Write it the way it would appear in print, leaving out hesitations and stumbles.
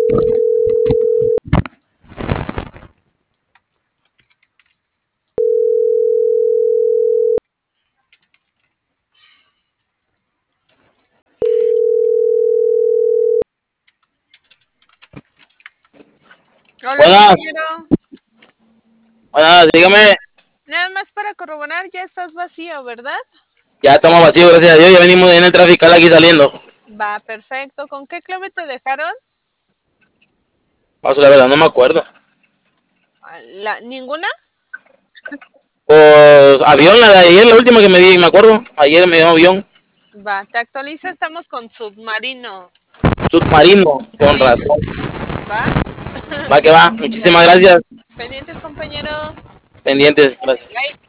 Hola, Buenas, compañero. buenas, dígame. Nada más para corroborar, ya estás vacío, ¿verdad? Ya estamos vacíos, gracias a Dios. Ya venimos en el trafical aquí saliendo. Va, perfecto. ¿Con qué clave te dejaron? Paso, la verdad, no me acuerdo. ¿Ninguna? Pues avión, la de ayer, la última que me di, me acuerdo. Ayer me dio avión. Va, te actualizo, estamos con submarino. Submarino, con Sí, razón. va. Va que va. Muchísimas Bueno, gracias. pendientes, compañero. Pendientes, gracias. Bye.